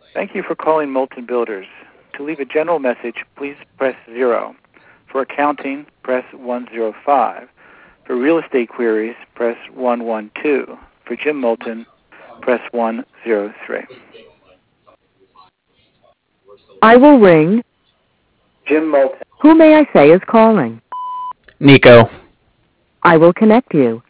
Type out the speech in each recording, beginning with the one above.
Thank you for calling Molten Builders. To leave a general message, please press 0. For accounting, press 105. For real estate queries, press 112. For Jim Moulton, press 103. I will ring. Jim Moulton. Who may I say is calling? Nico. I will connect you.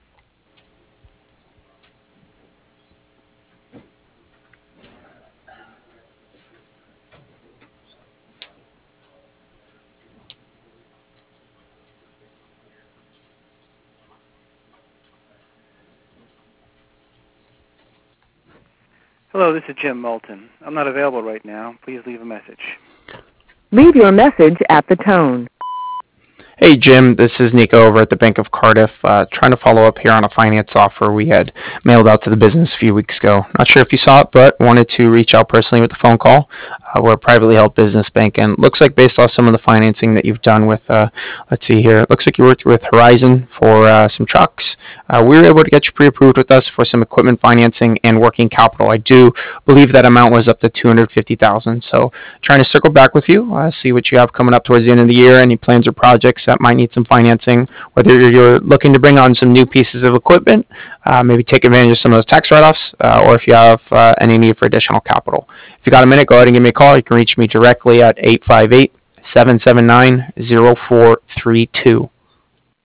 Hello, this is Jim Moulton. I'm not available right now. Please leave a message. Leave your message at the tone. Hey Jim, this is Nico over at the Bank of Cardiff, trying to follow up here on a finance offer we had mailed out to the business a few weeks ago. Not sure if you saw it, but wanted to reach out personally with the phone call. We're a privately held business bank, and looks like based off some of the financing that you've done with, let's see here, it looks like you worked with Horizon for some trucks. We were able to get you pre-approved with us for some equipment financing and working capital. I do believe that amount was up to $250,000. So trying to circle back with you, see what you have coming up towards the end of the year, any plans or projects that might need some financing, whether you're looking to bring on some new pieces of equipment, maybe take advantage of some of those tax write-offs, or if you have any need for additional capital. If you got a minute, go ahead and give me a call. You can reach me directly at 858-779-0432.